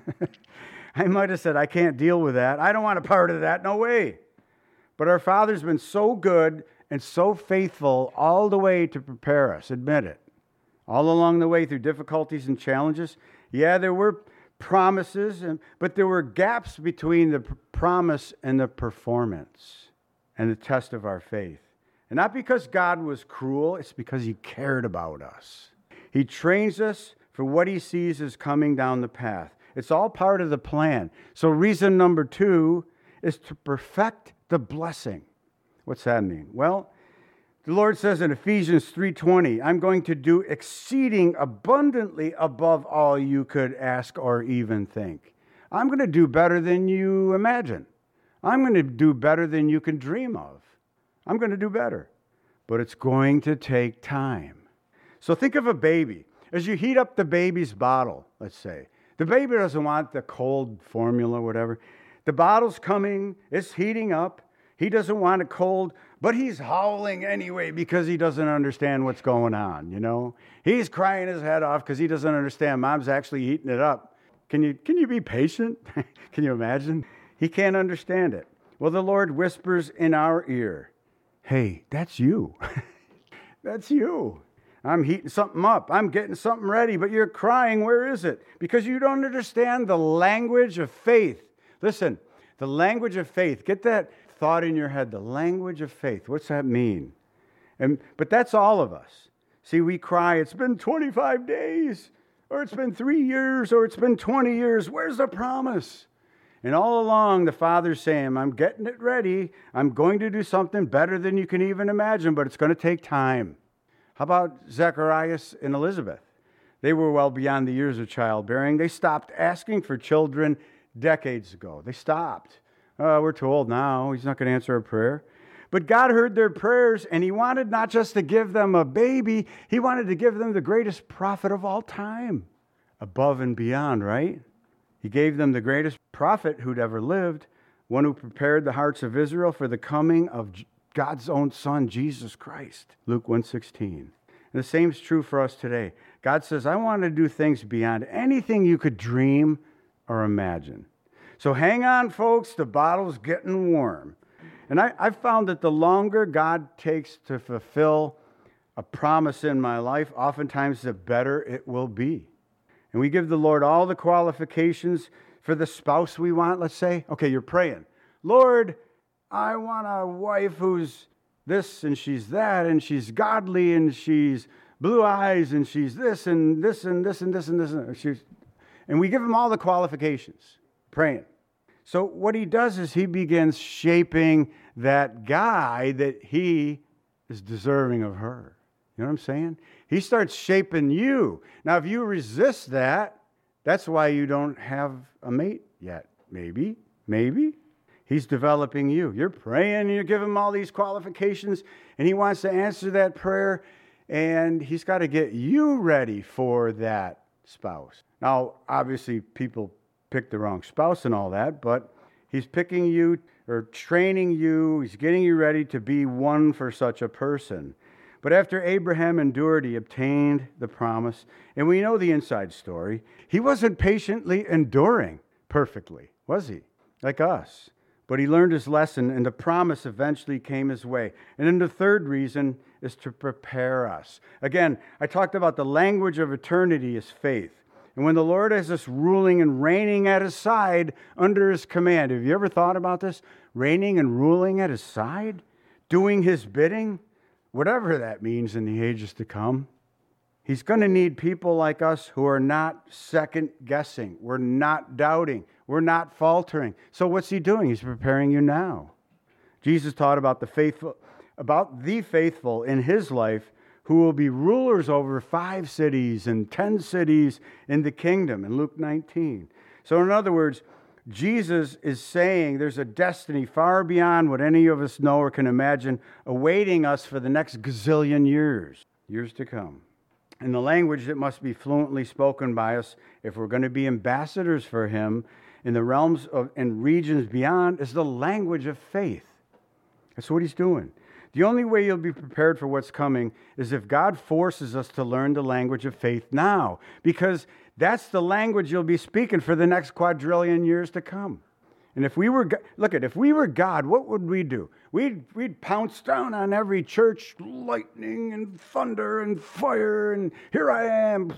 S1: I might have said, I can't deal with that. I don't want a part of that. No way. But our Father's been so good and so faithful all the way to prepare us. Admit it. All along the way through difficulties and challenges. Yeah, there were promises, and, but there were gaps between the p- promise and the performance and the test of our faith. And not because God was cruel, it's because He cared about us. He trains us for what He sees is coming down the path. It's all part of the plan. So reason number two is to perfect the blessing. What's that mean? Well, the Lord says in Ephesians three twenty, I'm going to do exceeding abundantly above all you could ask or even think. I'm going to do better than you imagine. I'm going to do better than you can dream of. I'm going to do better. But it's going to take time. So think of a baby. As you heat up the baby's bottle, let's say, the baby doesn't want the cold formula, whatever. The bottle's coming, it's heating up. He doesn't want it cold, but he's howling anyway because he doesn't understand what's going on, you know? He's crying his head off because he doesn't understand Mom's actually heating it up. Can you, can you be patient? Can you imagine? He can't understand it. Well, the Lord whispers in our ear, hey, that's you. That's you. I'm heating something up. I'm getting something ready, but you're crying. Where is it? Because you don't understand the language of faith. Listen, the language of faith. Get that thought in your head. The language of faith. What's that mean? And but that's all of us. See, we cry, it's been twenty-five days, or it's been three years, or it's been twenty years. Where's the promise? And all along, the Father's saying, I'm getting it ready. I'm going to do something better than you can even imagine, but it's going to take time. How about Zacharias and Elizabeth? They were well beyond the years of childbearing. They stopped asking for children decades ago. They stopped. Oh, we're too old now. He's not going to answer a prayer. But God heard their prayers, and He wanted not just to give them a baby, He wanted to give them the greatest prophet of all time. Above and beyond, right? He gave them the greatest prophet who'd ever lived, one who prepared the hearts of Israel for the coming of God's own Son, Jesus Christ. Luke one sixteen. And the same is true for us today. God says, I want to do things beyond anything you could dream or imagine. So hang on, folks. The bottle's getting warm. And I, I've found that the longer God takes to fulfill a promise in my life, oftentimes the better it will be. And we give the Lord all the qualifications for the spouse we want, let's say. Okay, you're praying. Lord, I want a wife who's this and she's that and she's godly and she's blue eyes and she's this and this and this and this and this. And, she's, and we give him all the qualifications, praying. So what he does is he begins shaping that guy that he is deserving of her. You know what I'm saying? He starts shaping you. Now, if you resist that, that's why you don't have a mate yet. Maybe, maybe. He's developing you. You're praying, and you give him all these qualifications, and he wants to answer that prayer, and he's got to get you ready for that spouse. Now, obviously, people pick the wrong spouse and all that, but he's picking you or training you. He's getting you ready to be one for such a person. But after Abraham endured, he obtained the promise. And we know the inside story. He wasn't patiently enduring perfectly, was he? Like us. But he learned his lesson, and the promise eventually came his way. And then the third reason is to prepare us. Again, I talked about the language of eternity is faith. And when the Lord has us ruling and reigning at his side under his command, have you ever thought about this? Reigning and ruling at his side? Doing his bidding? Whatever that means in the ages to come. He's going to need people like us who are not second guessing. We're not doubting. We're not faltering. So what's he doing? He's preparing you now. Jesus taught about the faithful, about the faithful in his life who will be rulers over five cities and ten cities in the kingdom in Luke nineteen. So in other words, Jesus is saying there's a destiny far beyond what any of us know or can imagine awaiting us for the next gazillion years, years to come. And the language that must be fluently spoken by us if we're going to be ambassadors for him in the realms of and regions beyond is the language of faith. That's what he's doing. The only way you'll be prepared for what's coming is if God forces us to learn the language of faith now, because that's the language you'll be speaking for the next quadrillion years to come. And if we were, look at, if we were God, what would we do? We'd, we'd pounce down on every church, lightning and thunder and fire, and here I am.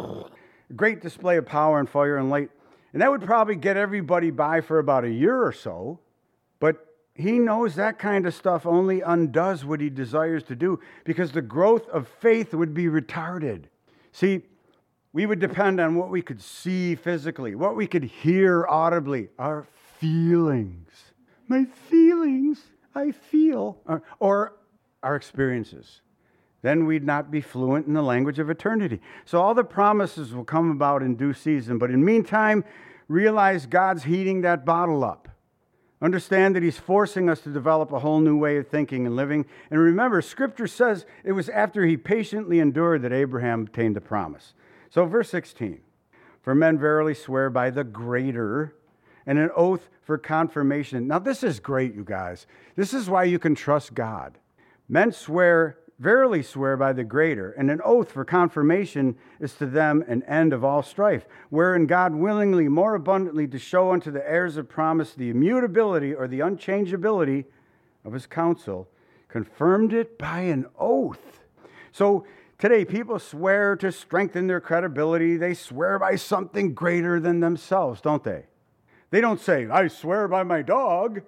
S1: Great display of power and fire and light. And that would probably get everybody by for about a year or so. But he knows that kind of stuff only undoes what he desires to do because the growth of faith would be retarded. See, we would depend on what we could see physically, what we could hear audibly, our feelings. My feelings, I feel, or, or our experiences. Then we'd not be fluent in the language of eternity. So all the promises will come about in due season. But in the meantime, realize God's heating that bottle up. Understand that he's forcing us to develop a whole new way of thinking and living. And remember, Scripture says it was after he patiently endured that Abraham obtained the promise. So verse sixteen, for men verily swear by the greater, and an oath for confirmation. Now this is great, you guys. This is why you can trust God. Men swear, verily swear by the greater, and an oath for confirmation is to them an end of all strife, wherein God willingly more abundantly to show unto the heirs of promise the immutability or the unchangeability of his counsel, confirmed it by an oath. So today people swear to strengthen their credibility. They swear by something greater than themselves, don't they? They don't say, I swear by my dog.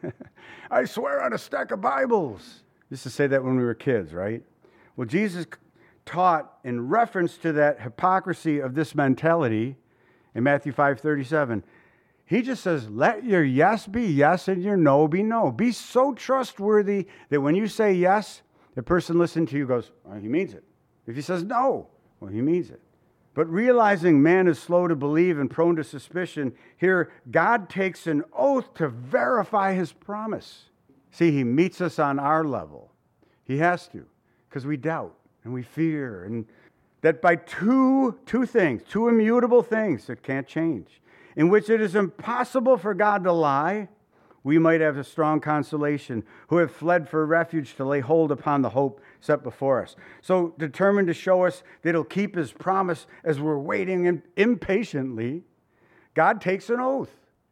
S1: I swear on a stack of Bibles. Used to say that when we were kids, right? Well, Jesus taught in reference to that hypocrisy of this mentality in Matthew five thirty-seven. He just says, let your yes be yes and your no be no. Be so trustworthy that when you say yes, the person listening to you goes, well, he means it. If he says no, well, he means it. But realizing man is slow to believe and prone to suspicion, here God takes an oath to verify his promise. See, he meets us on our level. He has to, because we doubt and we fear. And that by two, two things, two immutable things that can't change, in which it is impossible for God to lie, we might have a strong consolation who have fled for refuge to lay hold upon the hope set before us. So determined to show us that he'll keep his promise as we're waiting impatiently, God takes an oath.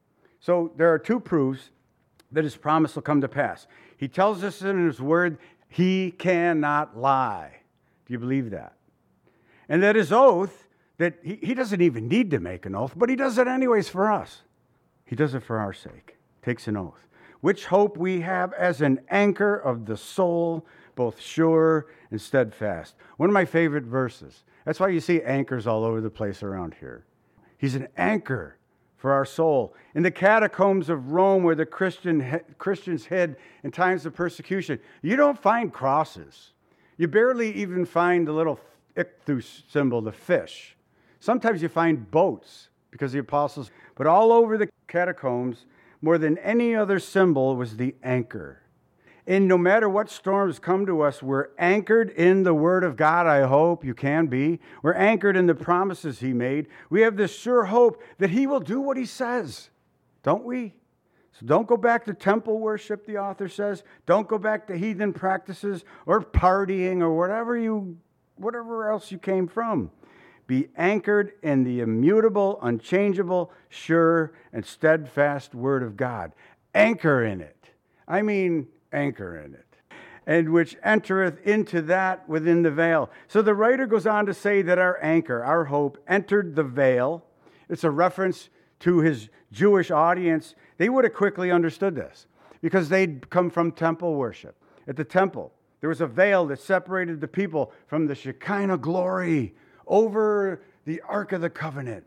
S1: So there are two proofs that his promise will come to pass. He tells us in his word, he cannot lie. Do you believe that? And that his oath, that he, he doesn't even need to make an oath, but he does it anyways for us. He does it for our sake. Takes an oath. Which hope we have as an anchor of the soul, both sure and steadfast. One of my favorite verses. That's why you see anchors all over the place around here. He's an anchor for our soul. In the catacombs of Rome where the Christian Christians hid in times of persecution, you don't find crosses. You barely even find the little ichthus symbol, the fish. Sometimes you find boats because the apostles, but all over the catacombs, more than any other symbol was the anchor. And no matter what storms come to us, we're anchored in the Word of God, I hope you can be. We're anchored in the promises he made. We have this sure hope that he will do what he says, don't we? So don't go back to temple worship, the author says. Don't go back to heathen practices or partying or whatever you, whatever else you came from. Be anchored in the immutable, unchangeable, sure, and steadfast Word of God. Anchor in it. I mean, anchor in it. and which entereth into that within the veil. So the writer goes on to say that our anchor, our hope, entered the veil. It's a reference to his Jewish audience. They would have quickly understood this because they'd come from temple worship. At the temple, there was a veil that separated the people from the Shekinah glory over the Ark of the Covenant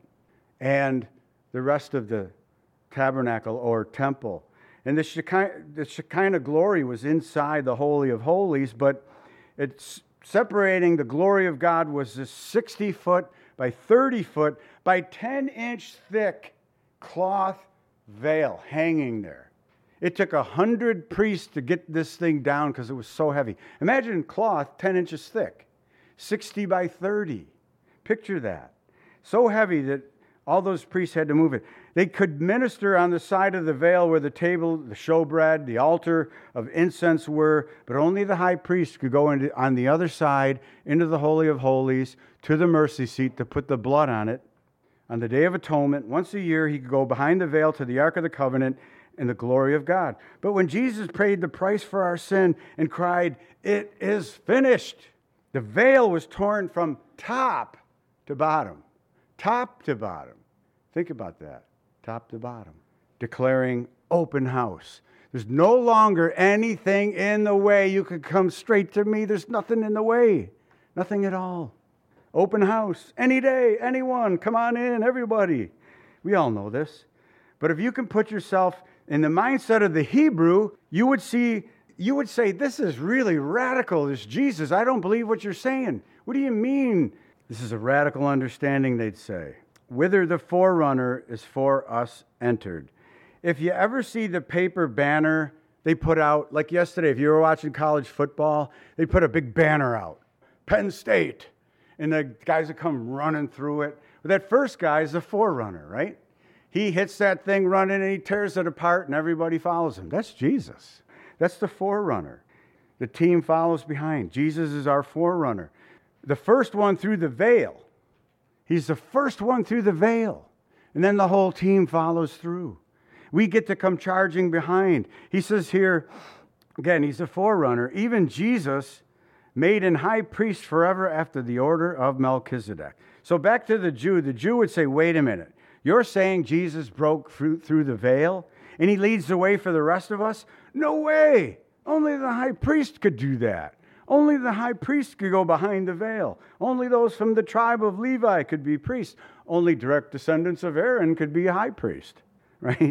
S1: and the rest of the tabernacle or temple. And the Shekinah, the Shekinah glory was inside the Holy of Holies, but it's separating the glory of God was this sixty foot by thirty foot by ten inch thick cloth veil hanging there. It took a hundred priests to get this thing down because it was so heavy. Imagine cloth ten inches thick, sixty by thirty. Picture that. So heavy that all those priests had to move it. They could minister on the side of the veil where the table, the showbread, the altar of incense were, but only the high priest could go into, on the other side into the Holy of Holies to the mercy seat to put the blood on it. On the Day of Atonement, once a year, he could go behind the veil to the Ark of the Covenant in the glory of God. But when Jesus paid the price for our sin and cried, "It is finished," the veil was torn from top to bottom. Top to bottom. Think about that. Top to bottom. Declaring open house. There's no longer anything in the way. You can come straight to me. There's nothing in the way. Nothing at all. Open house. Any day, anyone. Come on in, everybody. We all know this. But if you can put yourself in the mindset of the Hebrew, you would see, you would say, this is really radical, this Jesus. I don't believe what you're saying. What do you mean? This is a radical understanding, they'd say. Whither the forerunner is for us entered. If you ever see the paper banner they put out, like yesterday, if you were watching college football, they put a big banner out. Penn State. And the guys that come running through it. But that first guy is the forerunner, right? He hits that thing running and he tears it apart and everybody follows him. That's Jesus. That's the forerunner. The team follows behind. Jesus is our forerunner. The first one through the veil. He's the first one through the veil. And then the whole team follows through. We get to come charging behind. He says here, again, he's the forerunner. Even Jesus made an high priest forever after the order of Melchizedek. So back to the Jew. The Jew would say, wait a minute. You're saying Jesus broke through, through the veil and he leads the way for the rest of us? No way. Only the high priest could do that. Only the high priest could go behind the veil. Only those from the tribe of Levi could be priests. Only direct descendants of Aaron could be a high priest, right?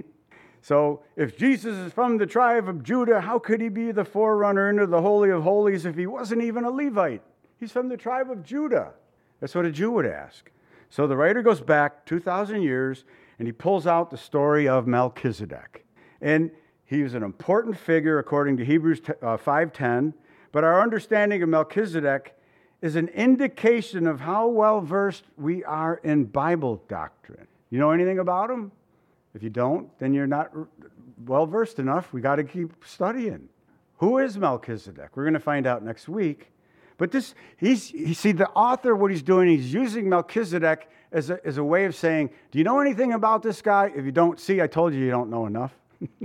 S1: So if Jesus is from the tribe of Judah, how could he be the forerunner into the Holy of Holies if he wasn't even a Levite? He's from the tribe of Judah. That's what a Jew would ask. So the writer goes back two thousand years and he pulls out the story of Melchizedek. And he was an important figure according to Hebrews five ten. But our understanding of Melchizedek is an indication of how well-versed we are in Bible doctrine. You know anything about him? If you don't, then you're not well-versed enough. We got to keep studying. Who is Melchizedek? We're going to find out next week. But this, he's, you see, the author, what he's doing, he's using Melchizedek as a, as a way of saying, do you know anything about this guy? If you don't, see, I told you you don't know enough.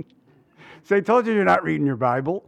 S1: So I told you you're not reading your Bible.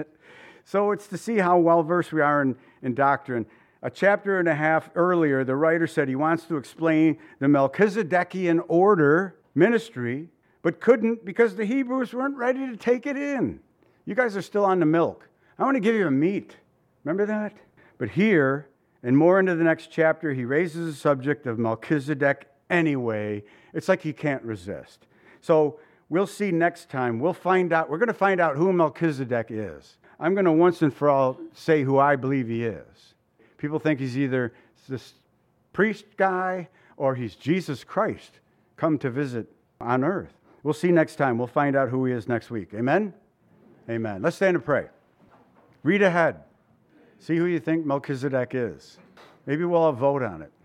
S1: So it's to see how well-versed we are in, in doctrine. A chapter and a half earlier, the writer said he wants to explain the Melchizedekian order ministry, but couldn't because the Hebrews weren't ready to take it in. You guys are still on the milk. I want to give you a meat. Remember that? But here, and more into the next chapter, he raises the subject of Melchizedek anyway. It's like he can't resist. So we'll see next time. We'll find out. We're going to find out who Melchizedek is. I'm going to once and for all say who I believe he is. People think he's either this priest guy or he's Jesus Christ come to visit on earth. We'll see next time. We'll find out who he is next week. Amen? Amen. Let's stand and pray. Read ahead. See who you think Melchizedek is. Maybe we'll all vote on it.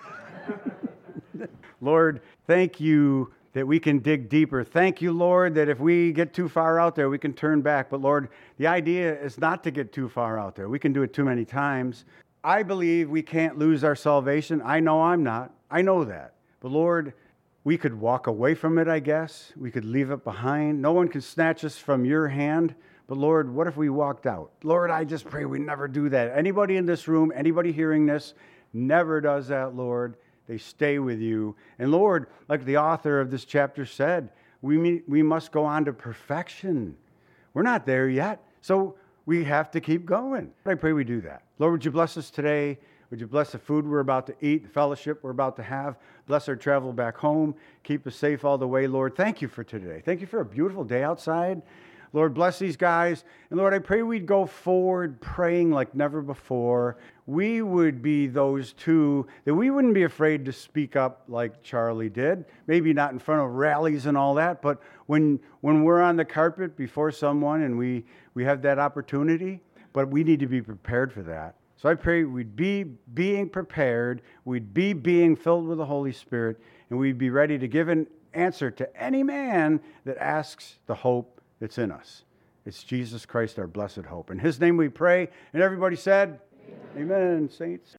S1: Lord, thank you that we can dig deeper. Thank you, Lord, that if we get too far out there, we can turn back. But Lord, the idea is not to get too far out there. We can do it too many times. I believe we can't lose our salvation. I know I'm not. I know that. But Lord, we could walk away from it, I guess. We could leave it behind. No one can snatch us from your hand. But Lord, what if we walked out? Lord, I just pray we never do that. Anybody in this room, anybody hearing this, never does that, Lord. They stay with you. And Lord, like the author of this chapter said, we, we must go on to perfection. We're not there yet, so we have to keep going. I pray we do that. Lord, would you bless us today? Would you bless the food we're about to eat, the fellowship we're about to have? Bless our travel back home. Keep us safe all the way, Lord. Thank you for today. Thank you for a beautiful day outside. Lord, bless these guys. And Lord, I pray we'd go forward praying like never before. We would be those two, that we wouldn't be afraid to speak up like Charlie did. Maybe not in front of rallies and all that, but when when we're on the carpet before someone and we, we have that opportunity, but we need to be prepared for that. So I pray we'd be being prepared, we'd be being filled with the Holy Spirit, and we'd be ready to give an answer to any man that asks the hope that's in us. It's Jesus Christ, our blessed hope. In his name we pray. And everybody said, Amen, Amen, saints.